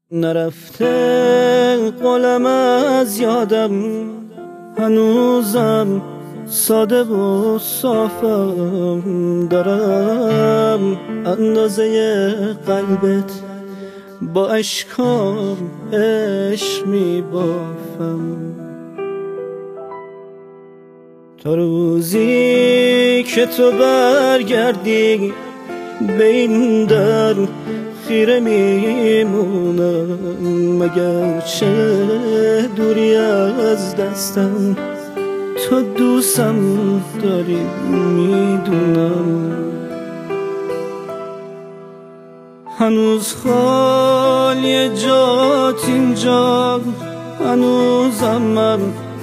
نرفته قلم از یادم، هنوزم ساده و صافم. دارم اندازه قلبت با اشکام عشق میبافم. تا روزی که تو برگردی به این در خیره میمونم، مگر چه دوری از دستم تو دوستم داری میدونم. هنوز خالی جات اینجا، هنوزم من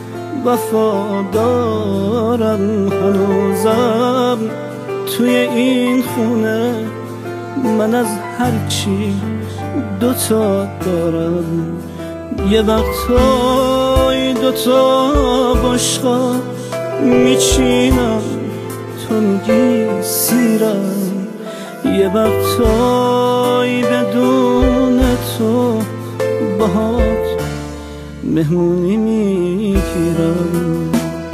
وفادارم، هنوزم توی این خونه من از هرچی دوتا دارم. یه وقتای دوتا بشقا میچینم، تو میگی سیرم. یه وقتای بدون تو باهات مهمونی میگیرم.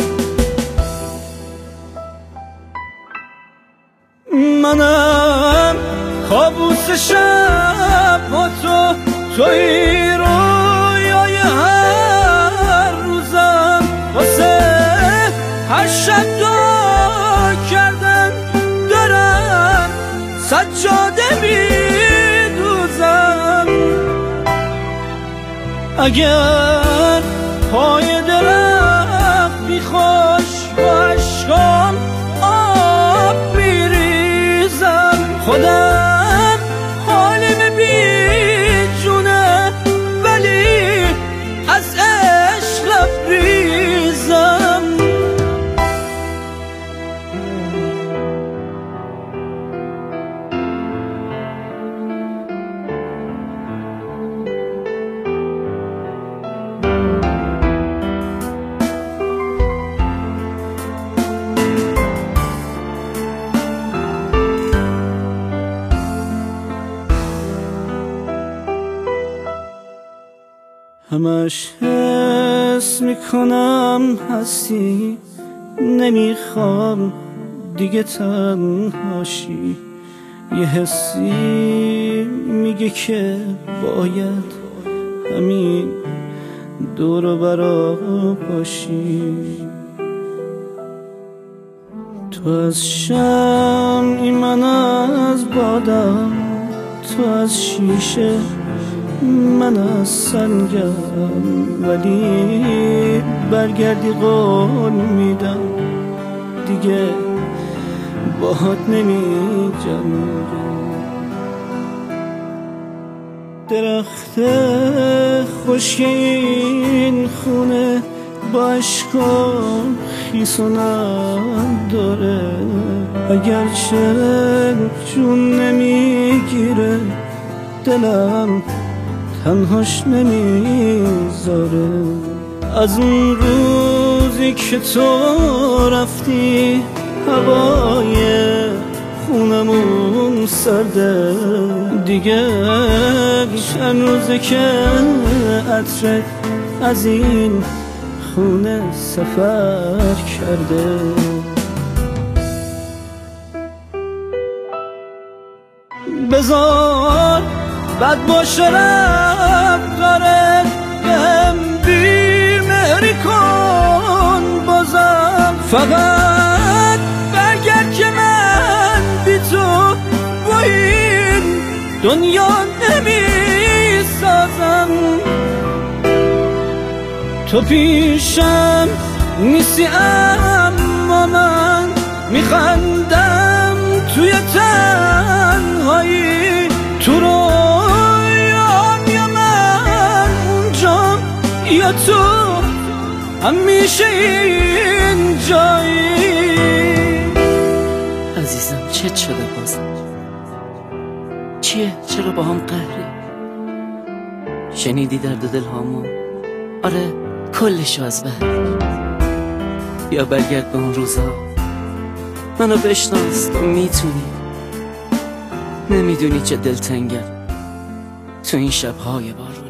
منم کابوس شب با تو، توی رویای هر روزم، واسه هر شب دعا کردن دارم سجاده میدوزم. اگر پای درخت بیخوش با عشقام آب میریزم، خودم حالیم بی جونه ولی از عشق لبریزم. همش حس میکنم هستی، نمیخوام دیگه تنهاشی. یه حسی میگه که باید همین دور و برا باشی. تو از شمعی من از بادم، تو از شیشه من از سنگم، ولی برگردی قول میدم دیگه باهات نمی جنگم. درخت خشک این خونه با اشکام خیسونم داره، اگرچه جون نمیگیره دلم تنهاش نمیذاره. از اون روزی که تو رفتی هوای خونمون سرده، دیگه چند روزه که عطرت از این خونه سفر کرده. بذار بد باشه رفتاره، بهم بیر مهری کن بازم، فقط برگرد که من بی تو با این دنیا نمی سازم. تو پیشم نیستی اما من میخندم توی تنهایی، تو رویام یا من اونجام یا تو همیشه این جایی. عزیزم چت شده بازم؟ چیه؟ چرا با هم قهری؟ شنیدی درد دل هامو؟ آره کلشو از بر. یا برگرد به اون روزا، منو بشناس، تو میتونی. نمیدونی چه دلتنگم، تو این شبهای بارونی.